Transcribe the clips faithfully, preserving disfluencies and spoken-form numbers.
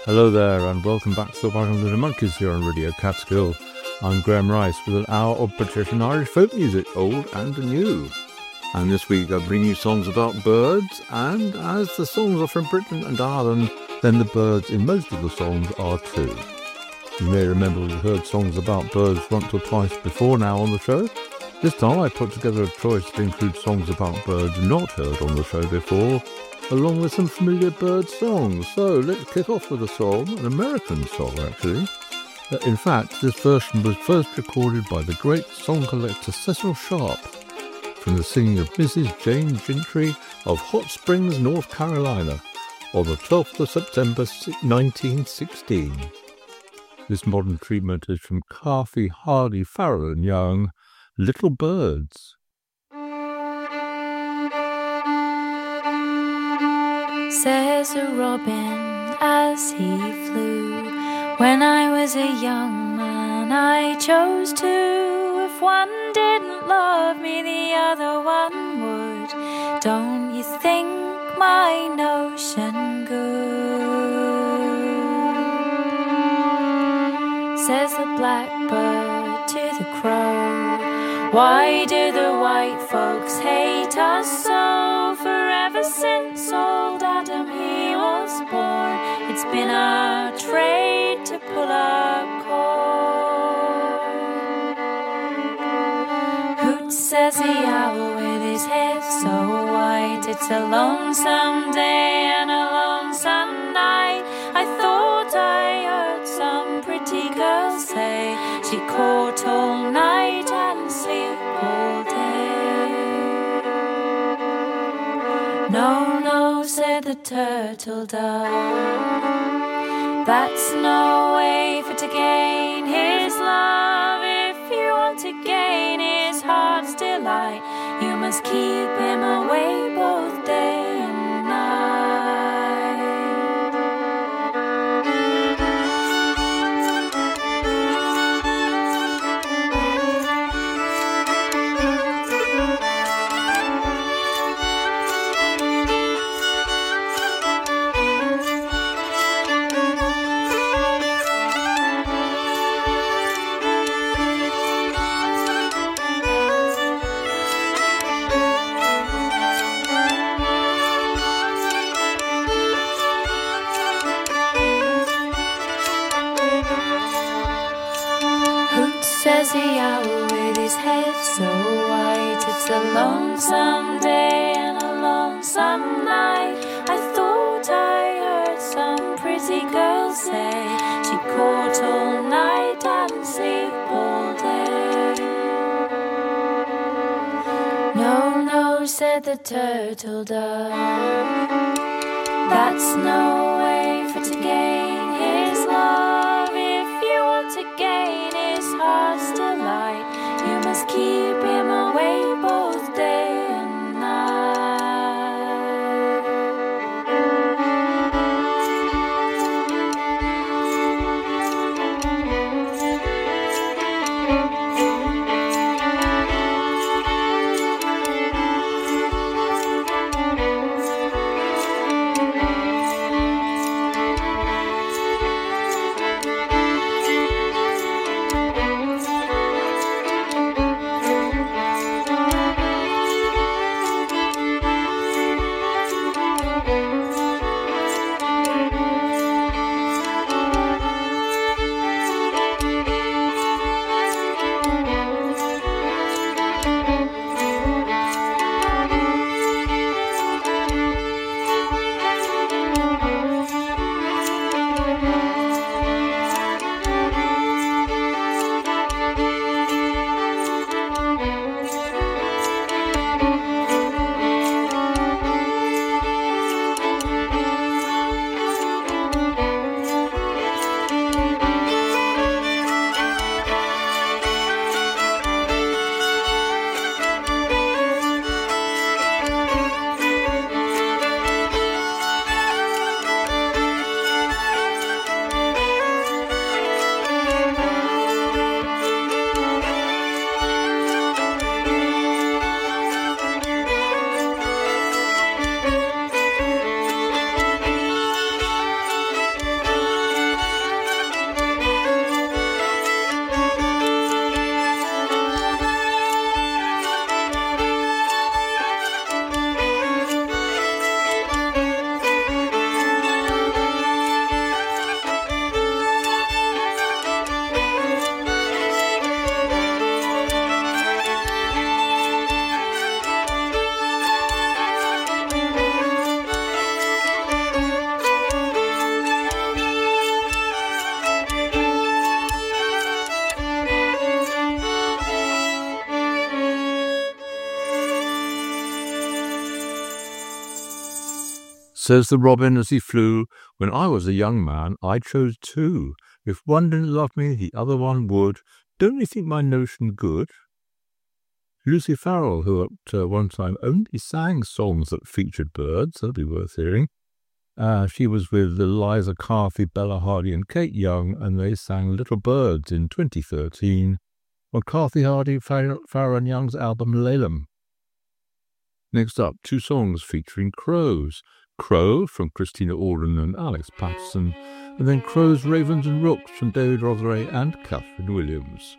Hello there, and welcome back to the Welcome to the Monkeys here on Radio Catskill. I'm Graham Rice with an hour of British and Irish folk music, old and new. And this week I bring you songs about birds, and as the songs are from Britain and Ireland, then the birds in most of the songs are too. You may remember we've heard songs about birds once or twice before now on the show. This time I put together a choice to include songs about birds not heard on the show before, along with some familiar bird songs. So let's kick off with a song, an American song actually. Uh, in fact, this version was first recorded by the great song collector Cecil Sharp from the singing of Missus Jane Gentry of Hot Springs, North Carolina on the twelfth of September nineteen sixteen. This modern treatment is from Carthy, Hardy, Farrell and Young, Little Birds. Says a robin as he flew, when I was a young man I chose to. If one didn't love me, the other one would. Don't you think my notion good? Says the blackbird to the crow, why do the white folks hate us so? Forever since old Adam he was born, it's been our trade to pull up corn. Hoot says the owl with his head so white, it's a lonesome day and a lonesome night. I thought I heard some pretty girl say she court all night and sleep all day. No, no, said the turtle dove, that's no way for to gain his love. If you want to gain his heart's delight, you must keep him away both day and night. Says the owl with his head so white, it's a lonesome day and a lonesome night. I thought I heard some pretty girl say she court all night and sleep all day. No, no, said the turtle dove, that's no way for to gain his love. If you want to gain his heart's delight, you must keep him away both day and night. Says the robin as he flew, when I was a young man, I chose two. If one didn't love me, the other one would. Don't you think my notion good? Lucy Farrell, who at uh, one time only sang songs that featured birds, that'll be worth hearing. Uh, she was with Eliza Carthy, Bella Hardy and Kate Young, and they sang Little Birds in twenty thirteen on Carthy Hardy, Farrell and Young's album Lalem. Next up, two songs featuring crows. Crow from Christina Alden and Alex Patterson, and then Crows, Ravens and Rooks from David Rotheray and Catherine Williams.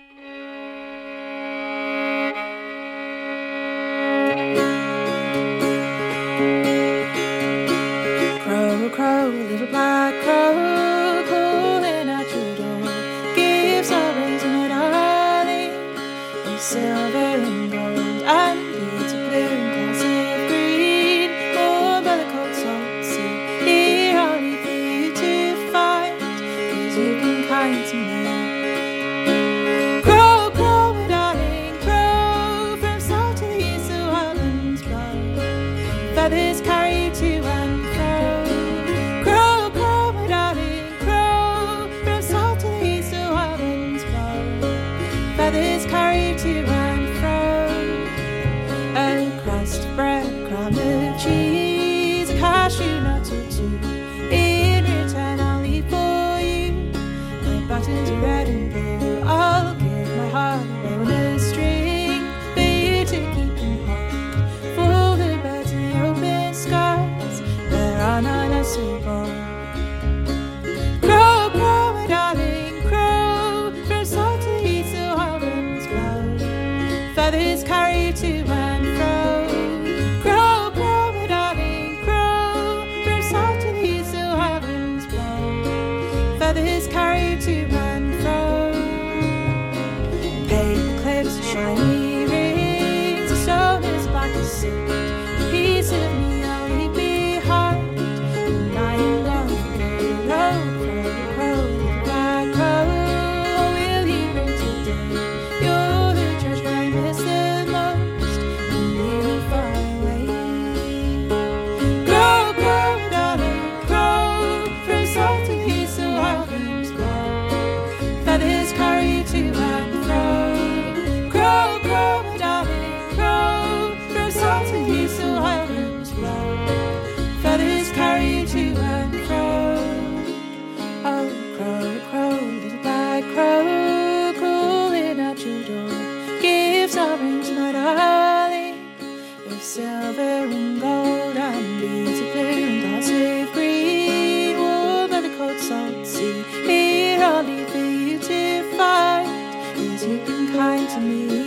Crow, crow, little black crow, calling at your door, gives our wings and darling, in silver and gold, and beads of blue and classic green, all by the cold salt sea. Here I'll leave for you to find, 'cause you've been kind to me. Crow, crow, my darling, crow, from south to east the wildlands blow, feathers carry you to and fro. Crow, crow, my darling, crow, from south to east the wildlands blow, feathers carry you to and fro. A crust of bread, crumb of cheese, a cashew nut or two. In return I'll leave for you my buttons are red and blue. I'll give my heart away on a string for you to keep in hold. For the birds in the open skies, there are none else so bold. Crow, crow, my darling, crow, from south to east the wild winds blow, feathers carry you to and fro. Crow, crow, my darling, crow, from south to east the wild winds blow, feathers carry you to and fro. Paper clips, shiny rings, a stone as black as soot. A piece of me I'll leave behind, and I am gone for good. Oh, crow, crow, little black crow, oh, will you bring today? You're the treasure I miss the most, and really far away. Crow, crow, darling, crow, from south to east the wild winds blow, feathers carry you to and fro. Crow, crow, my darling, crow, from south to east the wild winds blow, feathers carry you to and fro. Oh, crow, crow, little black crow, calling at your door, gives our rings, my darling, with silver and gold and beads of blue and dots of green, warm by the cold salt sea. Here I'll leave for you to find, 'cause you've been kind to me.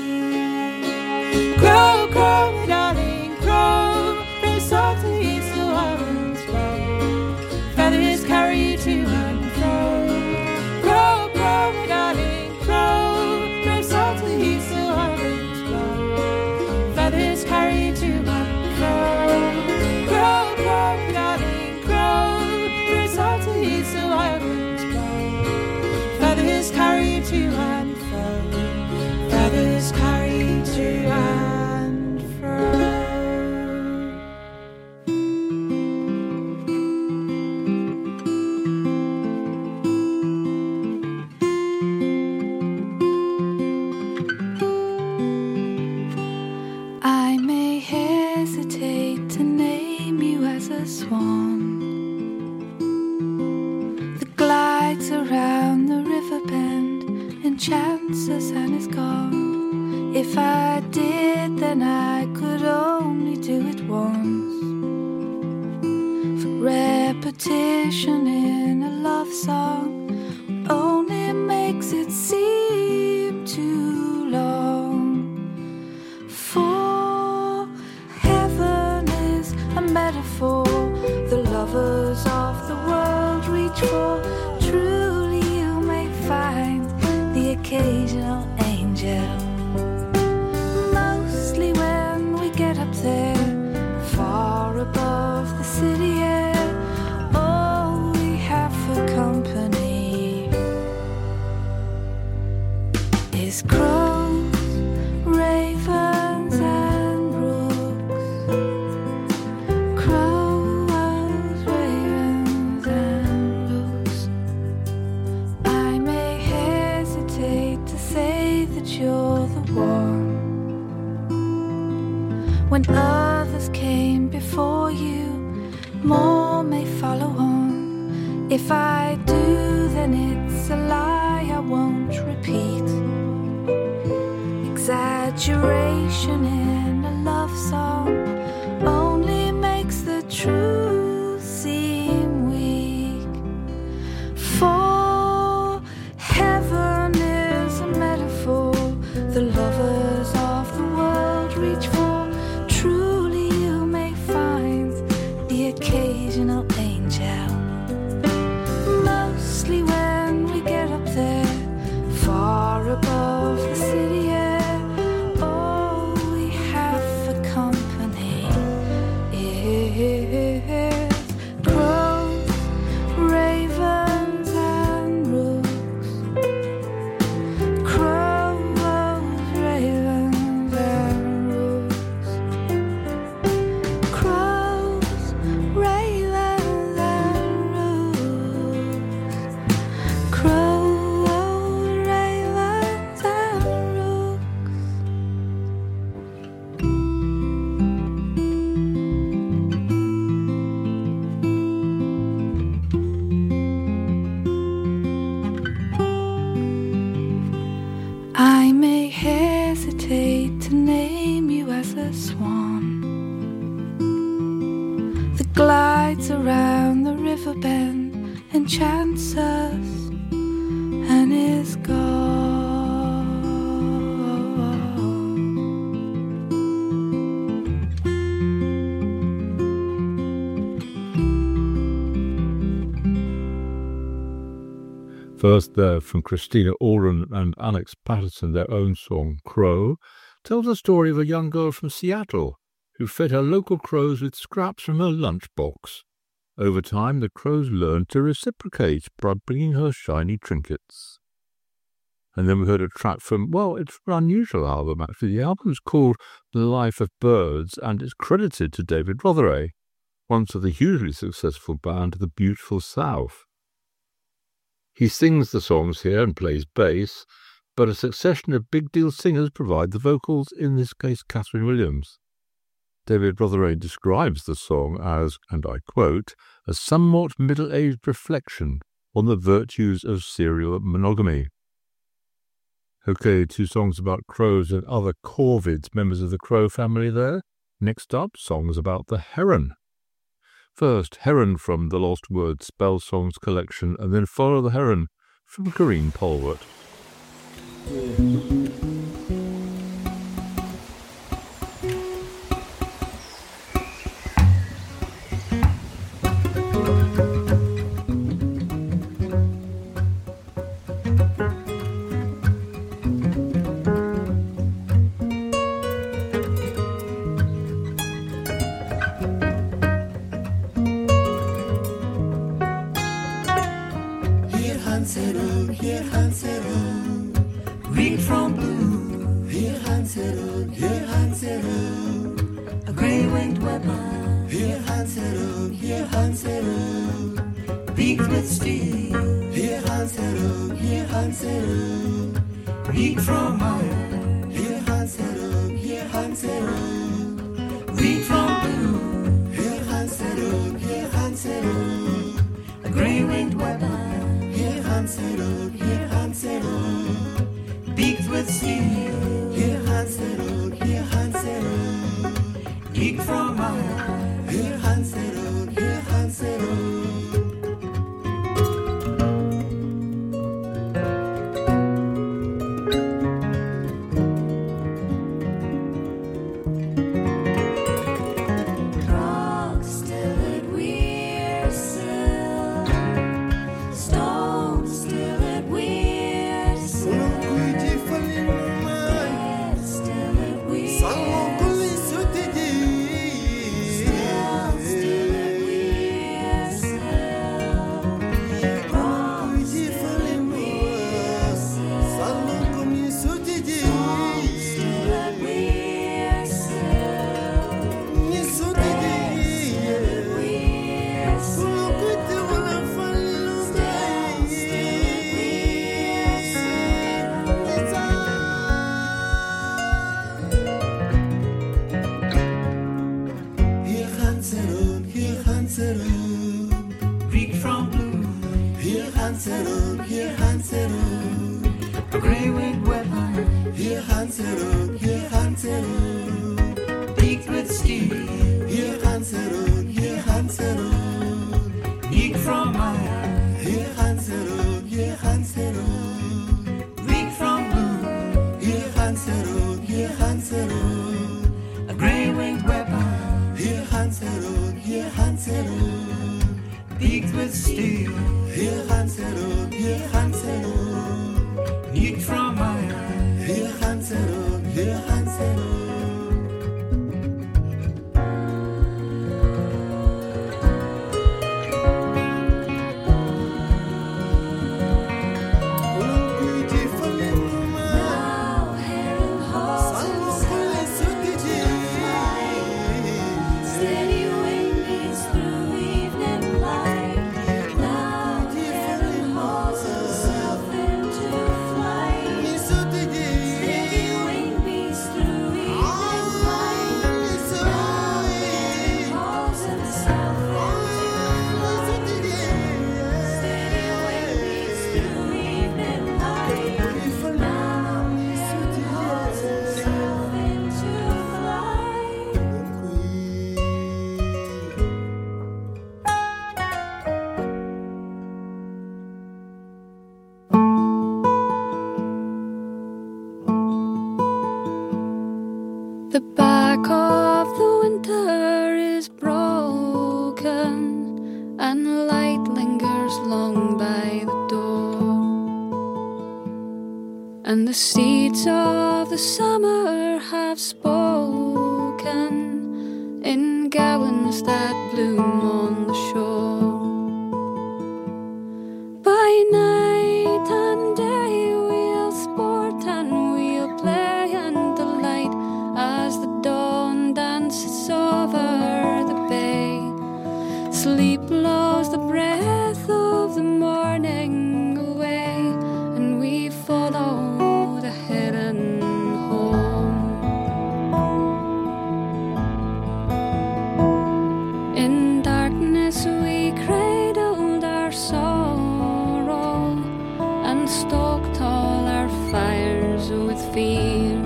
Crow, crow, my darling, crow, from south to east the wild winds blow, feathers carry you to and fro. Crow, crow, my darling, crow, from south to east the wild winds blow, feathers carry you to and fro. Crow, crow, my darling, crow, from south to east the wild winds blow, feathers carry you to and fro, feathers carry you to and fro. I may hesitate to name you as a swan that glides around the river bend, enchants us and is gone. If I did, then I could only do it once. For repetition in a love song only makes it seem too long. For heaven is a metaphor the lovers of the world reach for. Truly you may find the occasional angel, mostly when we get up there, far above the city air. All we have for company is crows, ravens and rooks. Crow Others came before you, more may follow on. If I do, then it's a lie I won't repeat. Exaggeration in a love song only makes the truth seem weak. For heaven is a metaphor the lovers of the world reach for. Truly you may find the occasional angel, mostly when we get up there, far above the city air. All we have for company is crows, ravens and rooks. Crows, ravens and rooks. Crows, ravens and rooks. Crows, ravens and rooks. I may hesitate to name you as a swan that glides around the river bend, enchants us, and is gone. First there from Christina Oren and Alex Patterson, their own song Crow tells the story of a young girl from Seattle who fed her local crows with scraps from her lunchbox. Over time the crows learned to reciprocate by bringing her shiny trinkets. And then we heard a track from, well, it's an unusual album actually. The album's called The Life of Birds and is credited to David Rotheray, once of the hugely successful band The Beautiful South. He sings the songs here and plays bass, but a succession of big deal singers provide the vocals, in this case Catherine Williams. David Rotheray describes the song as, and I quote, a somewhat middle-aged reflection on the virtues of serial monogamy. Okay, two songs about crows and other corvids, members of the crow family there. Next up, songs about the heron. First, Heron from the Lost Word Spell Songs collection, and then Follow the Heron from Corinne Polwart. Green from blue, here Hanserum, here Hanserum. A grey-winged weapon, here Hanserum, here Hanserum. Beaked with steel, here Hanserum, here Hanserum. Beaked from iron, here Hanserum, here Hanserum. Green from blue, here Hanserum, here Hanserum. A grey-winged weapon, here Hanserum, here Hanserum. Beaked with steel, here Hanserum, here Hanserum. Beaked from iron, here Hanserum, here Hanserum. Still Hanserum, reek from blue. Here Hanserum, here Hanserum, a grey-winged weapon. Here Hanserum, here Hanserum, beaked with steel. Here Hanserum, here Hanserum, reek from iron. Here Hanserum, here Hanserum, reek from blue. Here Hanserum, here Hanserum, a grey-winged weapon. Here Hanserum, here Hanserum, beaked with steel. Here Hanserum, here Hanserum, reek from iron. Here Hanserum, here Hanserum. The back of the winter is broken, and the light lingers long by the door, and the seeds of the summer have spoken in gowns that bloom on the shore. By night and day we'll sport and we'll play and delight as the dawn dances over the bay. Sleep blows the breath of the morning away, and we follow the heron home. In darkness we cradled our sorrow and stoked all our fires with fear.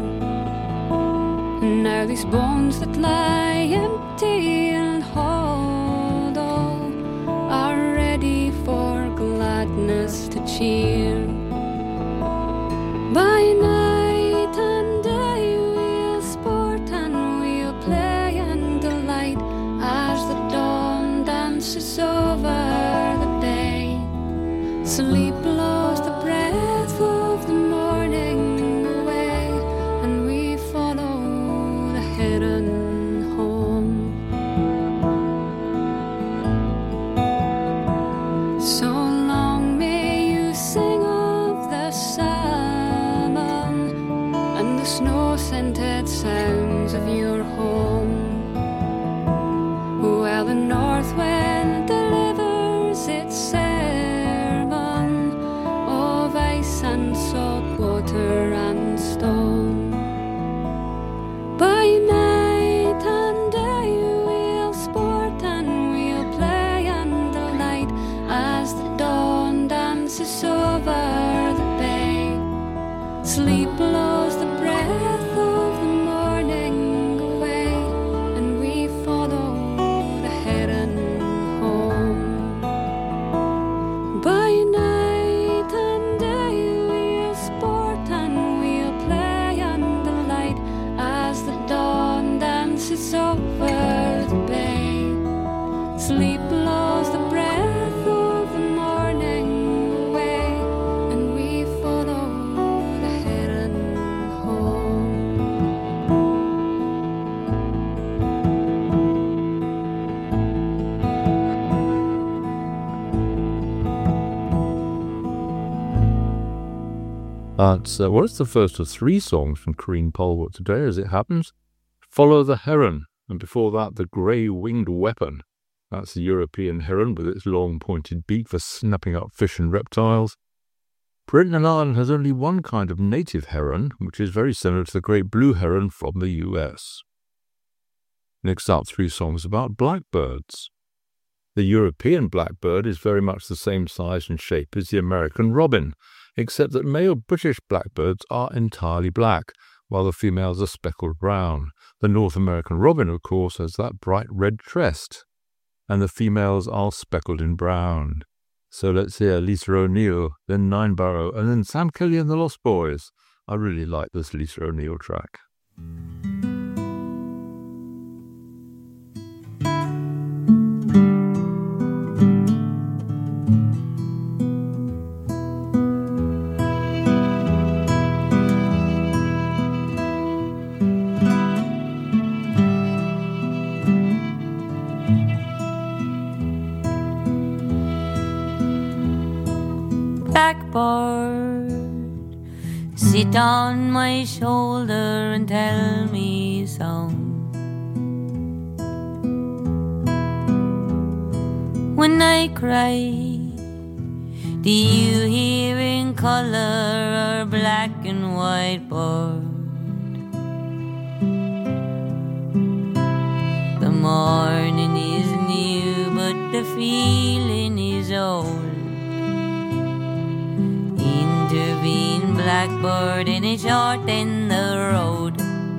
Now these bones that lie empty and hollow are ready for gladness to cheer. By night and day we'll sport and we'll play and delight as the dawn dances over the bay. Sleep blows the breath of the morning away, and we follow the heron home. So long may you sing of the salmon and the snow-scented sounds of your home, while the north wind delivers its sermon of ice and salt water and stone. By night and day we'll sport and we'll play and delight as the dawn dances over the bay. Sleep blows the breath of the morning away, and we follow the heron home. By night and day we'll sport and we'll play and delight as the dawn dances over the bay. Sleep blows the breath of the morning away, and we follow the heron home. That's, uh, well, it's the first of three songs from Karine Polwart today, as it happens. Follow the Heron, and before that, the Grey-Winged Weapon. That's the European heron with its long pointed beak for snapping up fish and reptiles. Britain and Ireland has only one kind of native heron, which is very similar to the great blue heron from the U S. Next up, three songs about blackbirds. The European blackbird is very much the same size and shape as the American robin, except that male British blackbirds are entirely black, while the females are speckled brown. The North American robin, of course, has that bright red crest, and the females are speckled in brown. So let's hear Lisa O'Neill, then Ninebarrow, and then Sam Kelly and the Lost Boys. I really like this Lisa O'Neill track. Blackbird, sit on my shoulder and tell me song. When I cry, do you hear in color or black and white bird? The morning is new, but the feeling is old. Intervene, blackbird, and it shorten the road.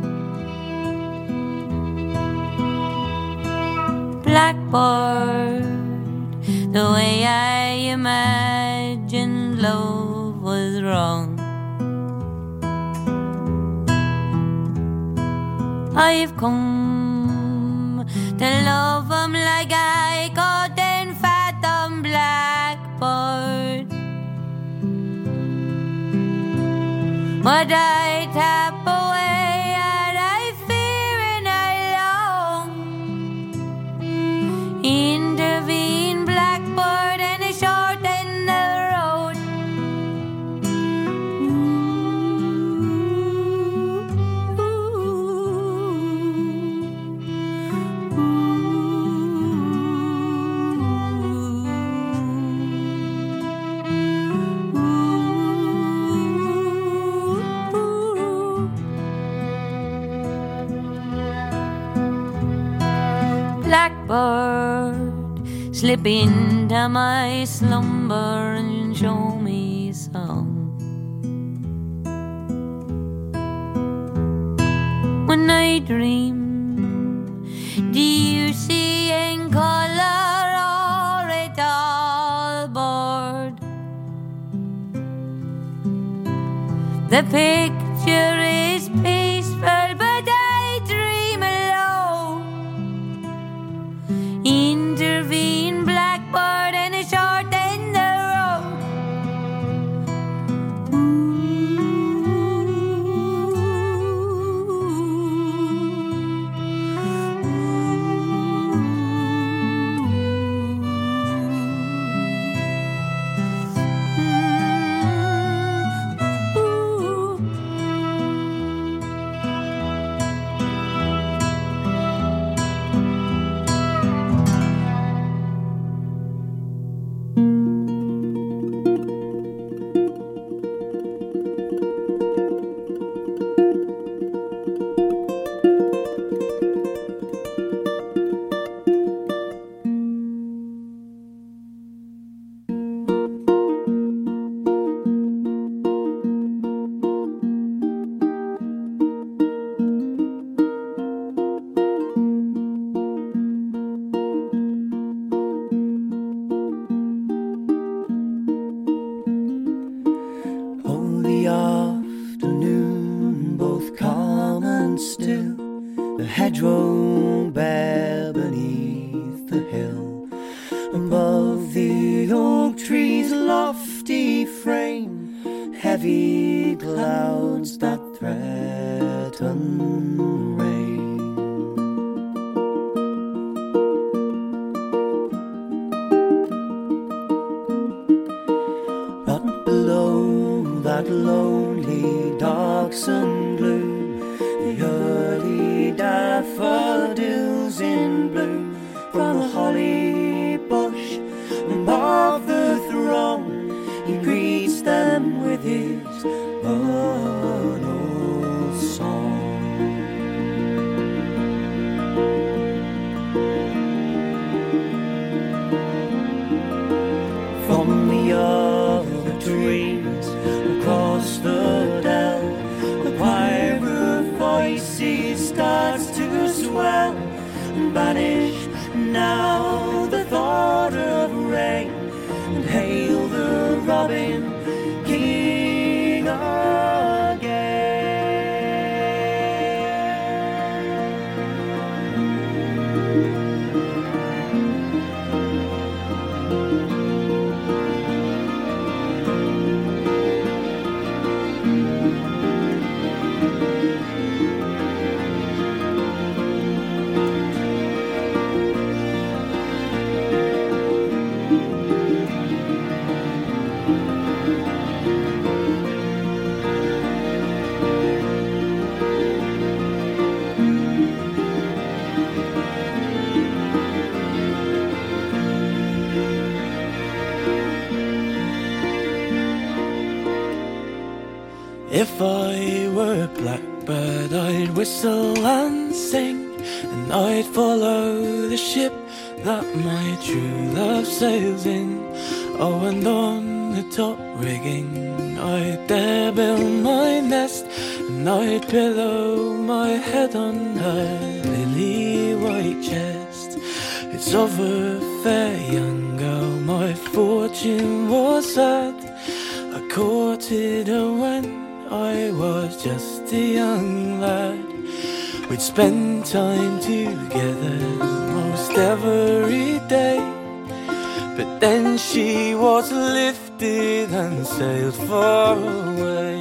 Blackbird, the way I imagined love was wrong. I've come to love 'em like I couldn't fathom blackbird. But I tap away and I fear and I long. Intervene, blackbird, and it shorten the road. Ooh, ooh, Blackbird, slip into my slumber and show me song. When I dream, do you see in color or at all bored? The picture is peaceful, but I dream alone. Intervene, blackbird, and a shorten the road. Hedgerow bare beneath the hill, above the oak tree's lofty frame, heavy clouds that threaten rain. But below that lonely darksome blue, the early daffodils in bloom, from the holly bush above the throng, he greets them with his vernal song. banish now the thought of rain, and hail the robin king again. If I were a blackbird, I'd whistle and sing, and I'd follow the ship that my true love sails in. Oh, and on the top rigging I'd there build my nest, and I'd pillow my head on her lily white chest. It's of a fair young girl my fortune was sad. I courted her when I was just a young lad. We'd spend time together most every day, but then she was lifted and sailed far away.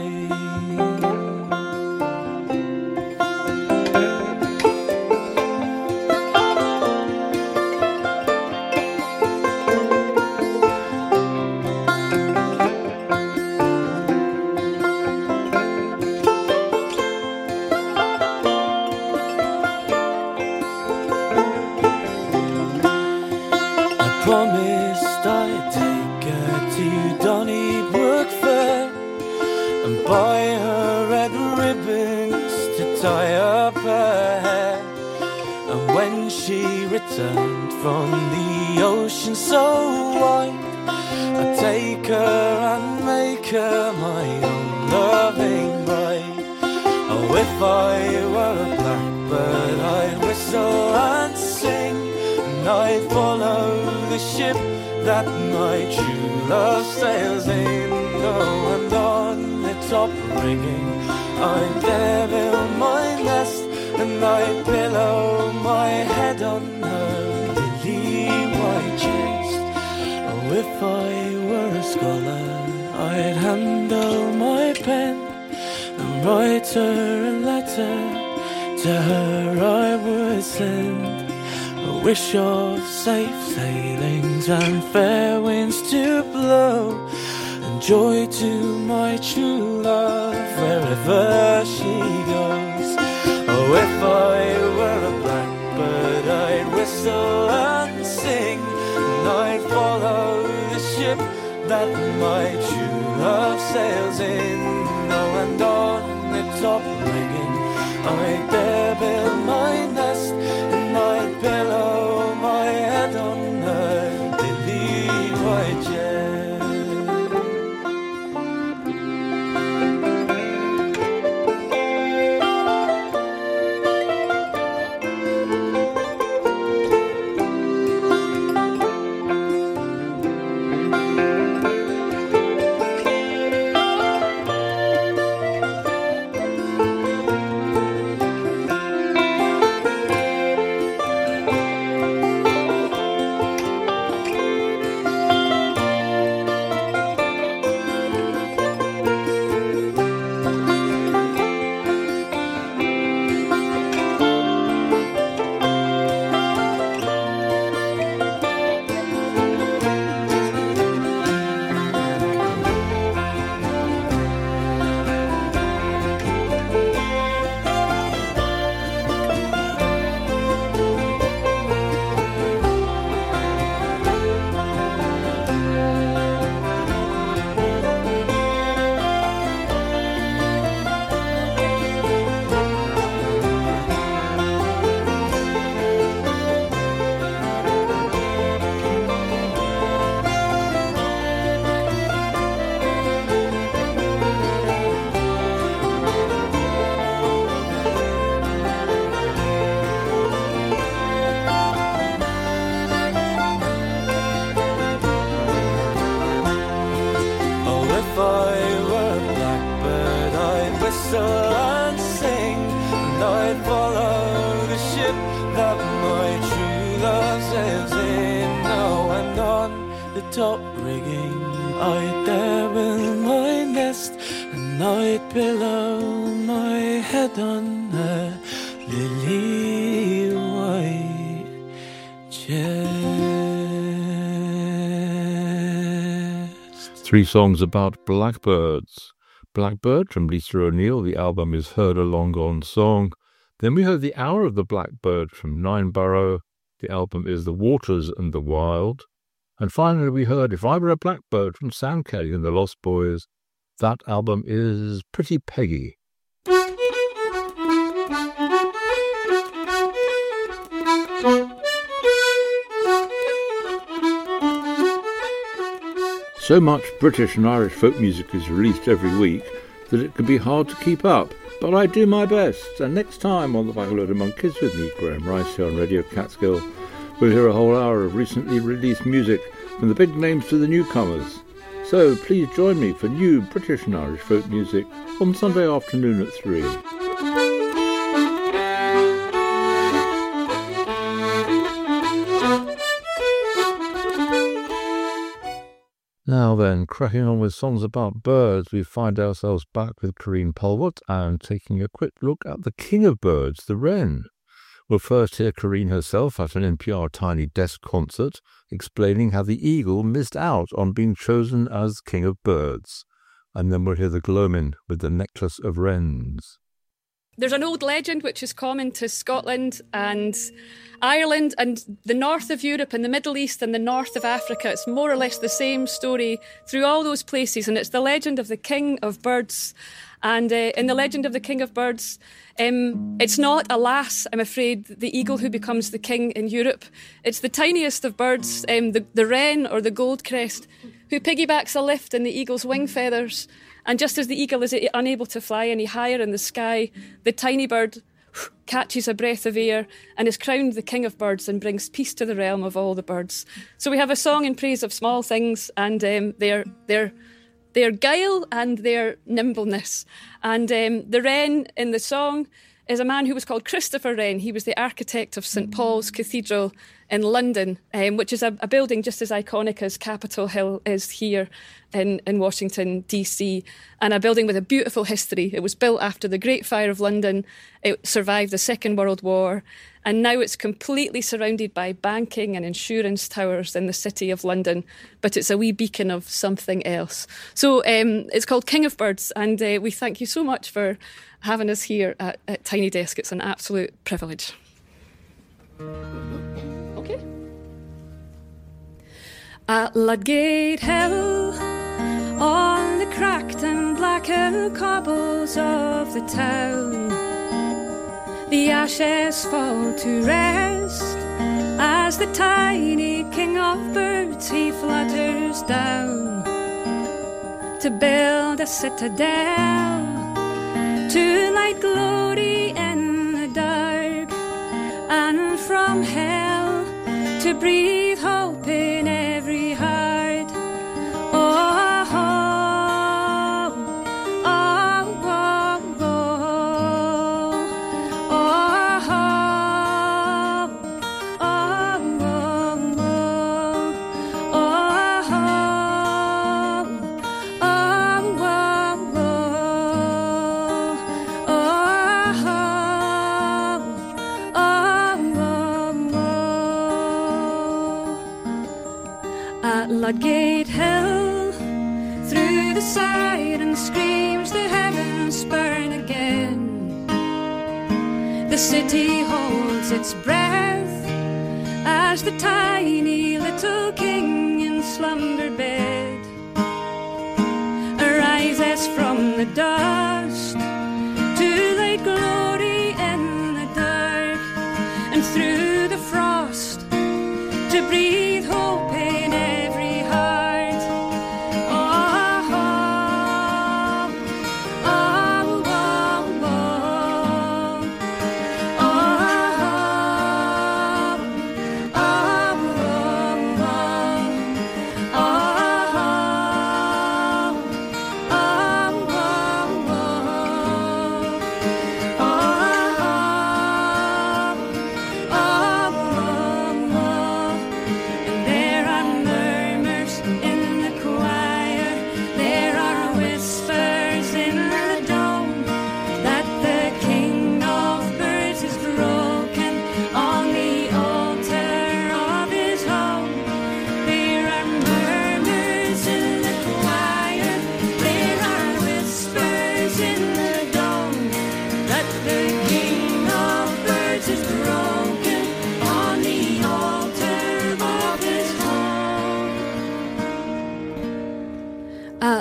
Promised I'd take her to Donnybrook Fair and buy her red ribbons to tie up her hair. And when she returned from the ocean so wide, I'd take her and make her my own loving bride. Oh, if I were a blackbird, I'd whistle and sing, and I'd follow the ship that my true love sails in. Oh, and on the top rigging I'd there build my nest, and I'd pillow my head on her lily white chest. Oh, if I were a scholar, I'd handle my pen and write her a letter. To her I would send a wish of safe sailings and fair winds to blow, and joy to my true love wherever she goes. Oh, if I were a blackbird, I'd whistle and sing, and I'd follow the ship that my true love sails in. Oh, and on the top rigging I'd there build my nest, and I'd pillow my head on her lily white chest. top rigging, out there in my nest, and out below my head on a lily white chest. Three songs about blackbirds. Blackbird from Lisa O'Neill, the album is Heard a Long Gone Song. Then we heard The Hour of the Blackbird from Nine Borough, the album is The Waters and the Wild. And finally we heard If I Were a Blackbird from Sam Kelly and the Lost Boys, that album is Pretty Peggy. So much British and Irish folk music is released every week that it can be hard to keep up, but I do my best. And next time on The Bag-a-Load of Monkeys with me, Graham Rice, here on Radio Catskill, we'll hear a whole hour of recently released music from the big names to the newcomers. So please join me for new British and Irish folk music on Sunday afternoon at three. Now then, cracking on with songs about birds, we find ourselves back with Corinne Polwart and taking a quick look at the king of birds, the wren. We'll first hear Corinne herself at an N P R Tiny Desk concert, explaining how the eagle missed out on being chosen as king of birds. And then we'll hear the gloamin with the necklace of wrens. There's an old legend which is common to Scotland and Ireland and the north of Europe and the Middle East and the north of Africa. It's more or less the same story through all those places, and it's the legend of the king of birds. And uh, in the legend of the king of birds, um, it's not, alas, I'm afraid, the eagle who becomes the king in Europe. It's the tiniest of birds, um, the, the wren or the goldcrest, who piggybacks a lift in the eagle's wing feathers. And just as the eagle is unable to fly any higher in the sky, the tiny bird catches a breath of air and is crowned the king of birds and brings peace to the realm of all the birds. So we have a song in praise of small things and um, their their their guile and their nimbleness. And um, the wren in the song is a man who was called Christopher Wren. He was the architect of Saint Paul's Cathedral in London, um, which is a, a building just as iconic as Capitol Hill is here in, in Washington, D C, and a building with a beautiful history. It was built after the Great Fire of London. It survived the Second World War, and now it's completely surrounded by banking and insurance towers in the city of London, but it's a wee beacon of something else. So um, it's called King of Birds, and uh, we thank you so much for having us here at, at Tiny Desk. It's an absolute privilege. Okay. At Ludgate Hill, on the cracked and blackened cobbles of the town, the ashes fall to rest as the tiny king of birds he flutters down to build a citadel to light glory in the dark, and from hell to breathe hope in every heart. Oh, oh, oh, oh, oh, oh, Ludgate Hill, through the siren screams the heavens burn again. The city holds its breath as the tiny little king in slumber bed arises from the dust to light glory in the dark, and through the frost to breathe hope in every heart. Oh, oh, oh, oh, oh, oh, oh, oh, oh, oh,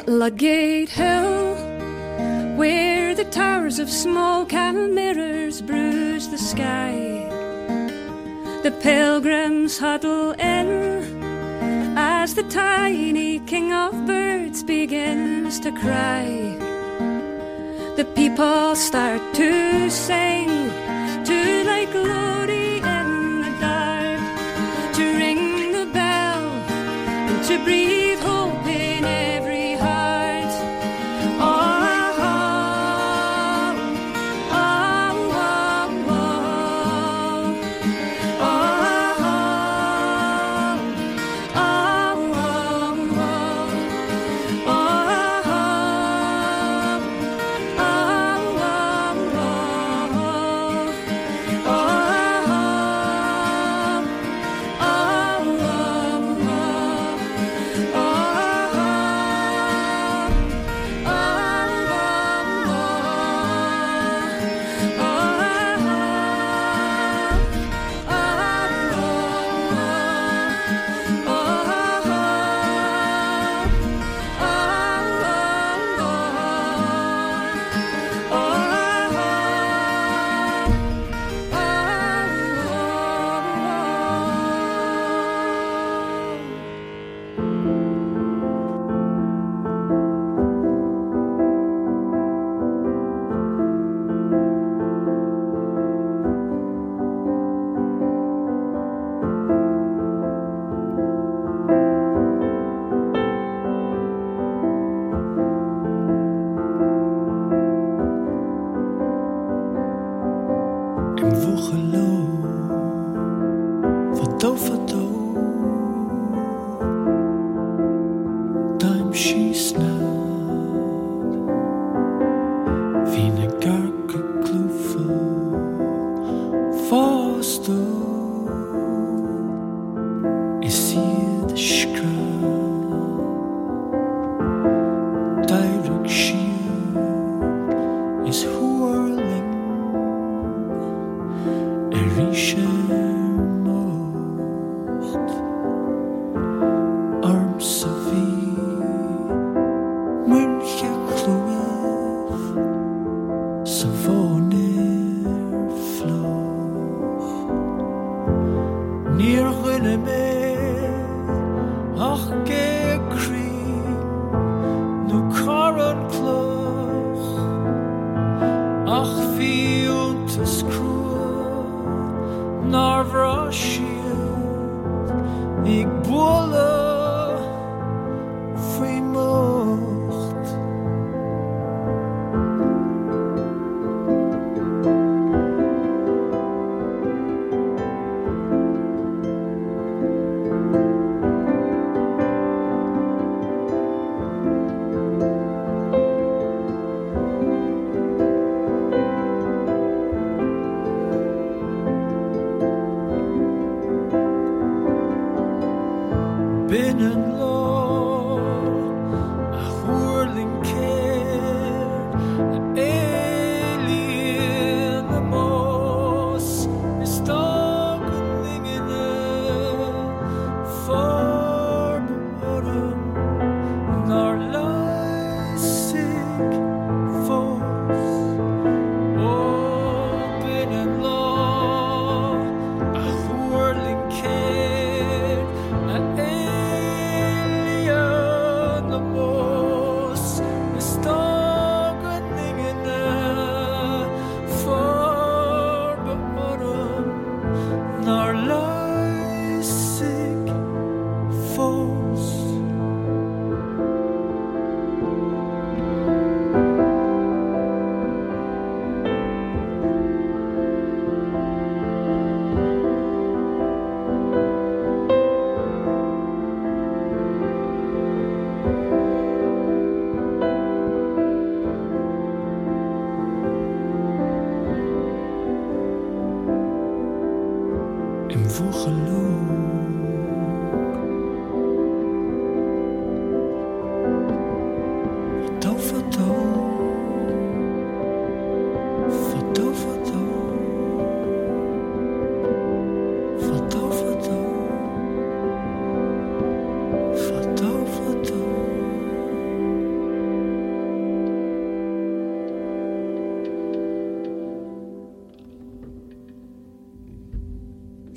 Ludgate Hill, where the towers of smoke and mirrors bruise the sky. The pilgrims huddle in as the tiny king of birds begins to cry. The people start to sing to Lake Lodi in the dark, to ring the bell and to breathe hope in every heart. Oh, oh, oh, oh, oh, oh, oh,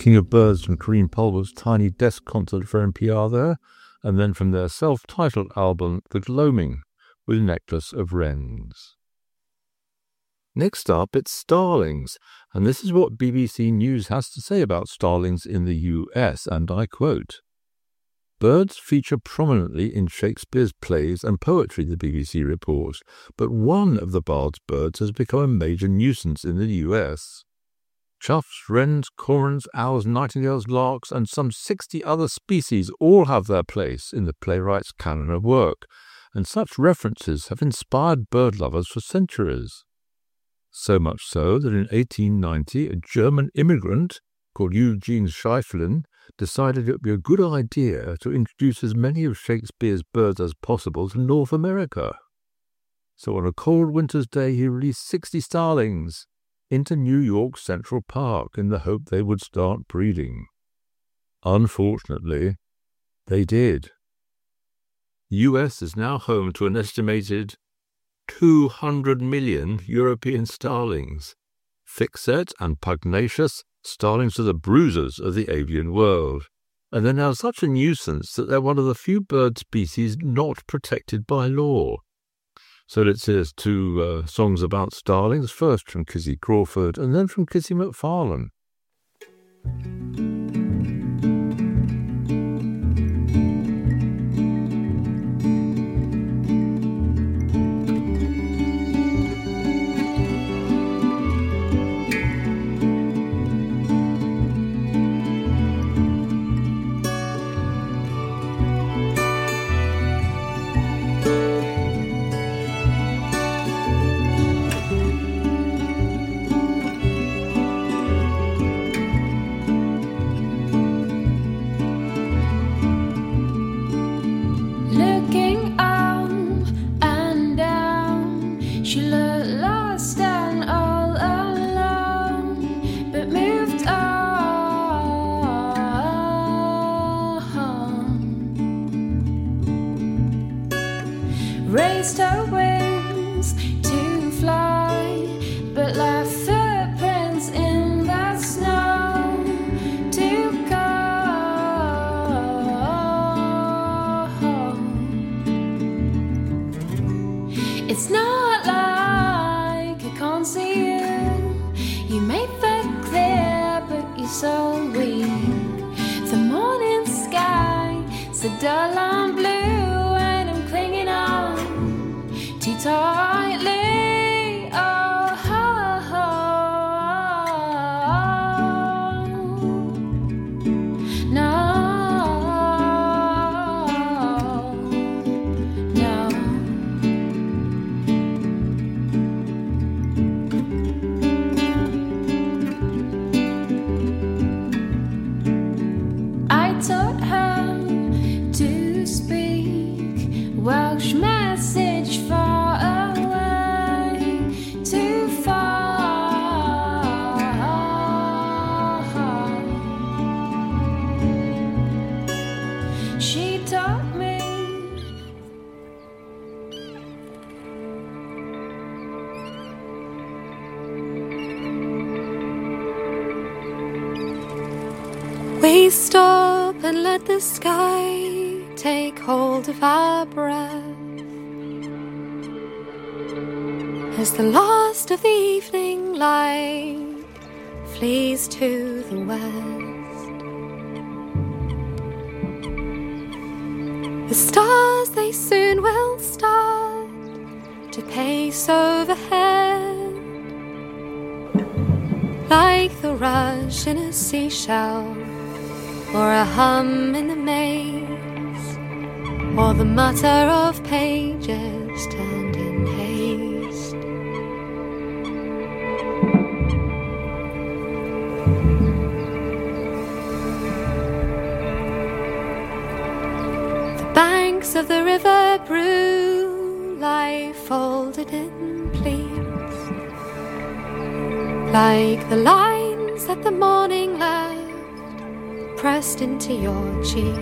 King of Birds from Kareem Pulver's Tiny Desk concert for N P R there, and then from their self-titled album The Gloaming with Necklace of Wrens. Next up, it's starlings, and this is what B B C News has to say about starlings in the U S, and I quote, "Birds feature prominently in Shakespeare's plays and poetry," the B B C reports, but one of the bard's birds has become a major nuisance in the U S. Choughs, wrens, cormorants, owls, nightingales, larks, and some sixty other species all have their place in the playwright's canon of work, and such references have inspired bird lovers for centuries. So much so that in eighteen ninety, a German immigrant called Eugene Schieffelin decided it would be a good idea to introduce as many of Shakespeare's birds as possible to North America. So on a cold winter's day, he released sixty starlings into New York's Central Park in the hope they would start breeding. Unfortunately, they did. The U S is now home to an estimated two hundred million European starlings. Thick-set and pugnacious, starlings are the bruisers of the avian world, and they're now such a nuisance that they're one of the few bird species not protected by law. So let's hear two uh, songs about starlings, first from Kissy Crawford and then from Kissy MacFarlane. Raised her wings to fly, but left footprints in the snow to go home. It's not like I can't see you. You made that clear, but you're so weak. The morning sky, so dull and blue, and I'm clinging on too tightly, oh, oh, oh, no, no. I taught her to speak Welsh message for We stop and let the sky take hold of our breath as the last of the evening light flees to the west. The stars, they soon will start to pace overhead, like the rush in a seashell, or a hum in the maze, or the mutter of pages turned in haste. The banks of the river Brue lie folded in pleats, like the lines that the morning left pressed into your cheek.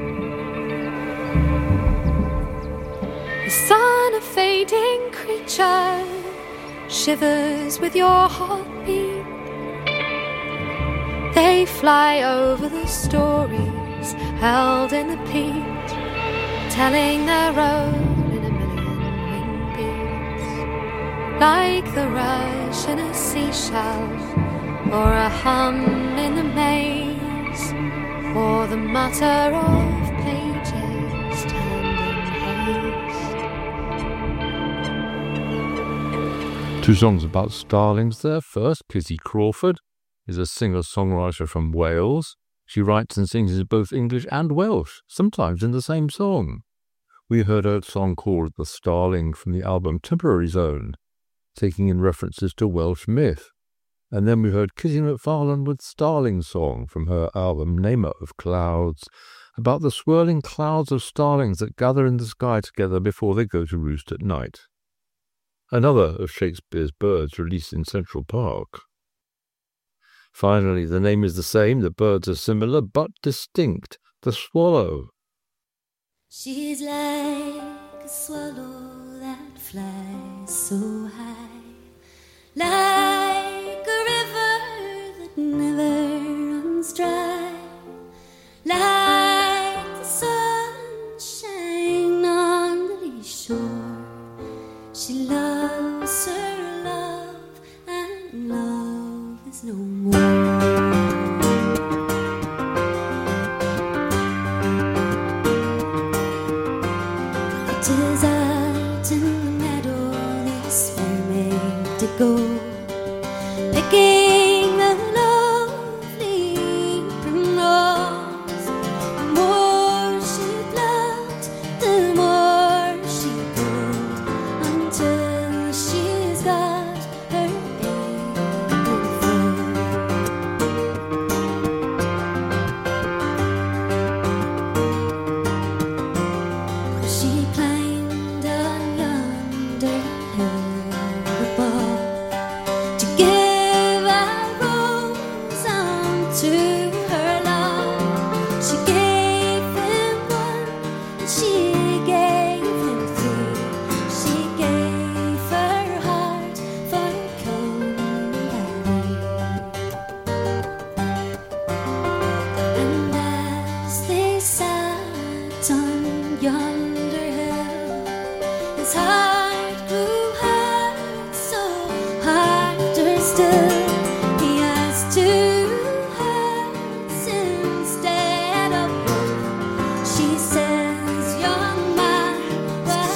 The sun, a fading creature, shivers with your heartbeat. They fly over the stories held in the peat, telling their own in a million wing beats, like the rush in a seashell, or a hum in the maze, or the mutter of pages turned in haste. Two songs about starlings there. First, Kizzy Crawford is a singer-songwriter from Wales. She writes and sings in both English and Welsh, sometimes in the same song. We heard a song called The Starling from the album Temporary Zone, taking in references to Welsh myth. And then we heard Kizzy McFarlane with Starling Song from her album Namer of Clouds, about the swirling clouds of starlings that gather in the sky together before they go to roost at night. Another of Shakespeare's birds released in Central Park. Finally, the name is the same, the birds are similar but distinct, the swallow. She's like a swallow that flies so high, like a river that never runs dry, like the sunshine on the lee shore. She loves her love, and love is no more. It is out in the meadow this mermaid to go, picking the lovely primrose. The more she plucked, the more she pulled, until she's got her apron full. She climbed on yonder hill above to give a rose unto her love. She gave him one, and she gave him three. She gave her heart for company. And as they sat on yonder hill, his heart grew hard, so harder still. He has two hearts instead of one. She says, "You're mine, but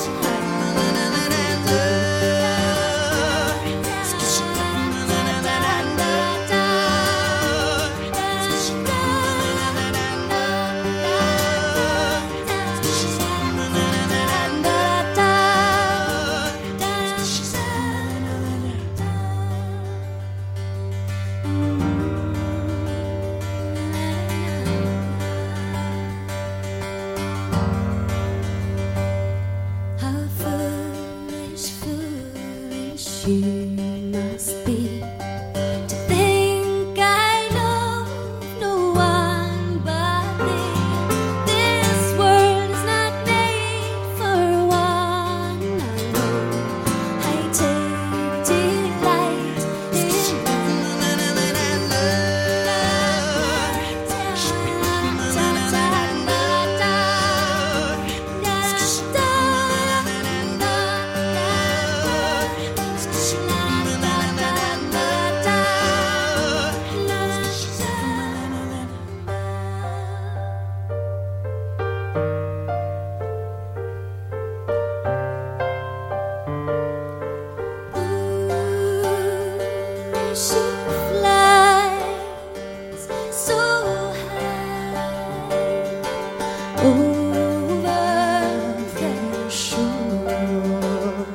how foolish, foolish you must be to think I love no one but thee. This world is not made for one alone. I take delight in she flies so high over the shore.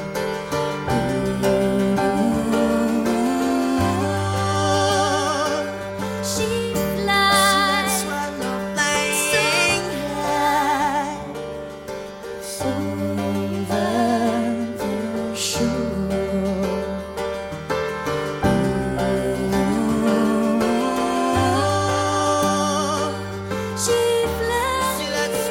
She flies so high over the shore. She flies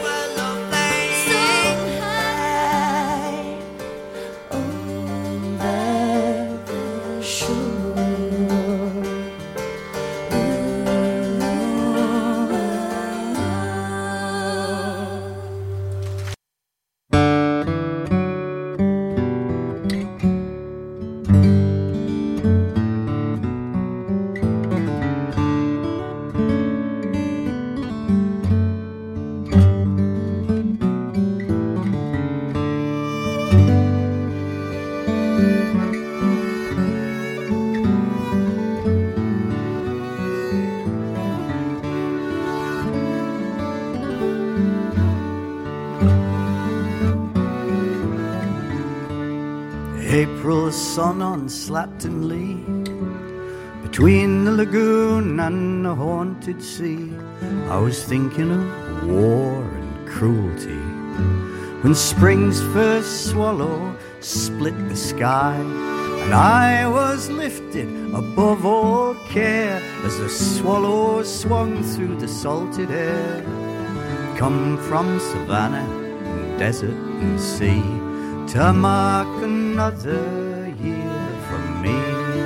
April sun on Slapton Lee, between the lagoon and the haunted sea, I was thinking of war and cruelty. When spring's first swallow split the sky, and I was lifted above all care as the swallow swung through the salted air. Come from savannah and desert and sea to mark another year from me.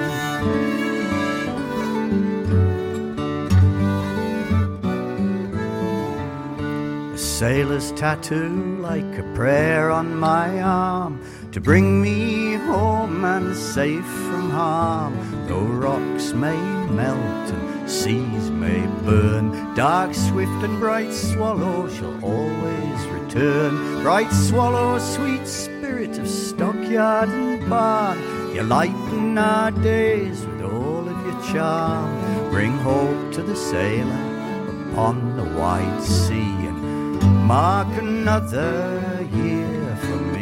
A sailor's tattoo like a prayer on my arm to bring me home and safe from harm. Though rocks may melt and seas may burn, dark, swift and bright swallow shall always return. Bright swallow, sweet spirit of stockyard and barn, you lighten our days with all of your charm. Bring hope to the sailor upon the wide sea, and mark another year for me.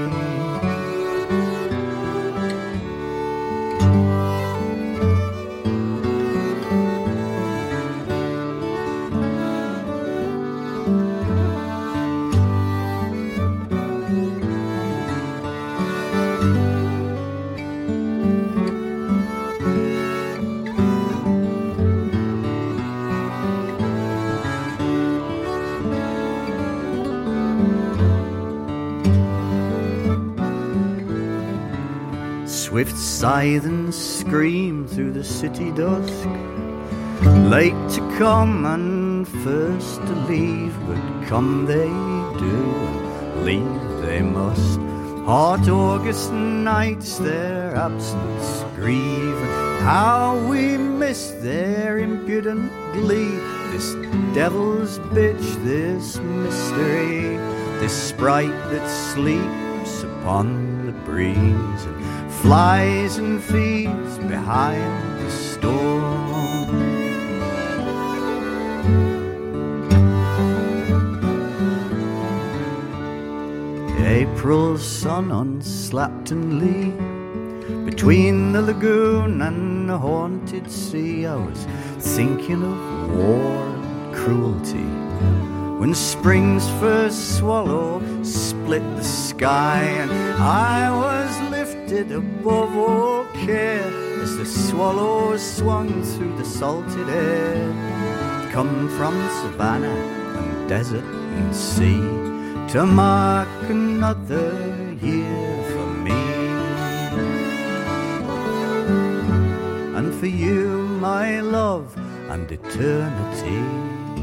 Swift scythe and scream through the city dusk, late to come and first to leave, but come they do and leave they must. Hot August nights their absence grieve, and how we miss their impudent glee. This devil's bitch, this mystery, this sprite that sleeps upon the breeze and flies and feeds behind the storm. April sun on Slapton Lee, between the lagoon and the haunted sea, I was thinking of war and cruelty. When spring's first swallow split the sky, and I was lifted above all care as the swallow swung through the salted air. Come from savannah and desert and sea to mark another year for me. And for you, my love, and eternity.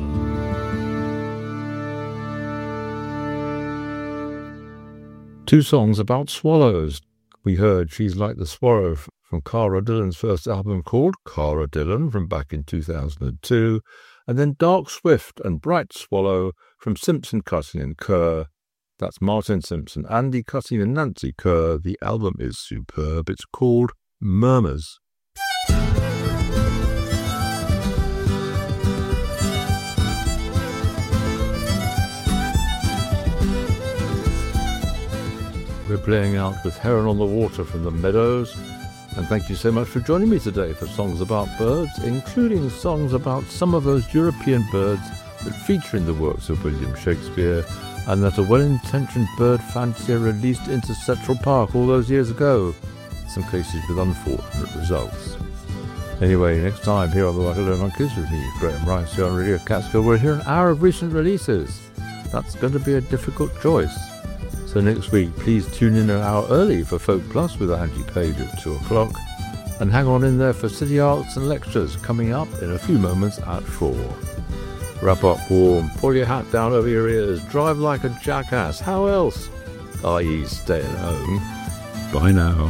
Two songs about swallows. We heard She's Like the Swallow from Cara Dillon's first album called Cara Dillon from back in two thousand two, and then Dark Swift and Bright Swallow from Simpson, Cutting and Kerr. That's Martin Simpson, Andy Cutting and Nancy Kerr. The album is superb. It's called Murmurs. We're playing out with Heron on the Water from the Meadows. And thank you so much for joining me today for Songs About Birds, including songs about some of those European birds that feature in the works of William Shakespeare and that a well-intentioned bird fancier released into Central Park all those years ago, in some cases with unfortunate results. Anyway, next time here on the Waterloo Monkeys with me, Graham Rice, here on Radio Catskill, we'll hear an hour of recent releases. That's going to be a difficult choice. So next week, please tune in an hour early for Folk Plus with Angie Page at two o'clock. And hang on in there for City Arts and Lectures coming up in a few moments at four. Wrap up warm, pull your hat down over your ears, drive like a jackass. How else? that is stay at home. Bye now.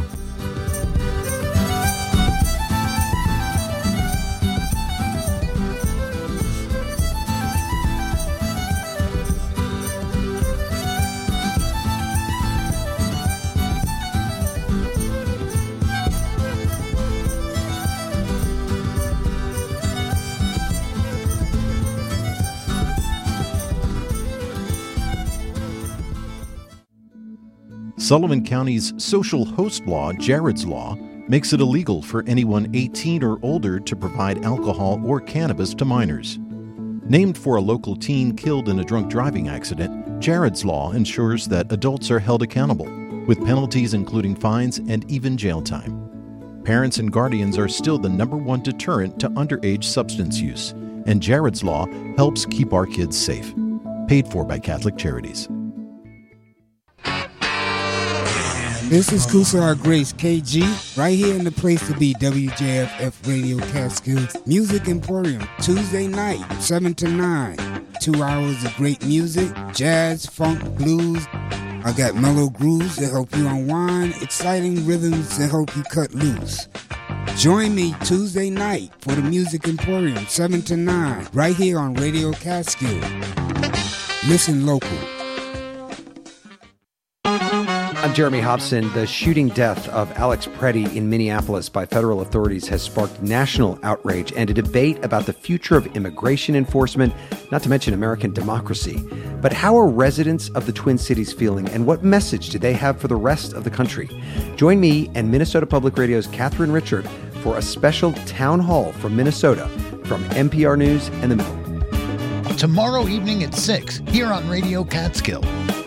Sullivan County's social host law, Jared's Law, makes it illegal for anyone eighteen or older to provide alcohol or cannabis to minors. Named for a local teen killed in a drunk driving accident, Jared's Law ensures that adults are held accountable, with penalties including fines and even jail time. Parents and guardians are still the number one deterrent to underage substance use, and Jared's Law helps keep our kids safe. Paid for by Catholic Charities. This is Kusar Grace K G, right here in the place to be, W J F F Radio Catskill Music Emporium, Tuesday night, seven to nine. Two hours of great music, jazz, funk, blues. I got mellow grooves to help you unwind, exciting rhythms to help you cut loose. Join me Tuesday night for the Music Emporium, seven to nine, right here on Radio Catskill. Listen local. I'm Jeremy Hobson. The shooting death of Alex Preddy in Minneapolis by federal authorities has sparked national outrage and a debate about the future of immigration enforcement, not to mention American democracy. But how are residents of the Twin Cities feeling, and what message do they have for the rest of the country? Join me and Minnesota Public Radio's Catherine Richard for a special town hall from Minnesota from N P R News and the Middle. Tomorrow evening at six, here on Radio Catskill.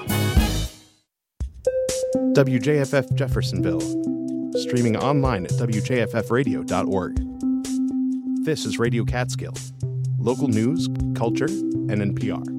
W J F F Jeffersonville, streaming online at W J F F radio dot org. This is Radio Catskill, local news, culture, and N P R.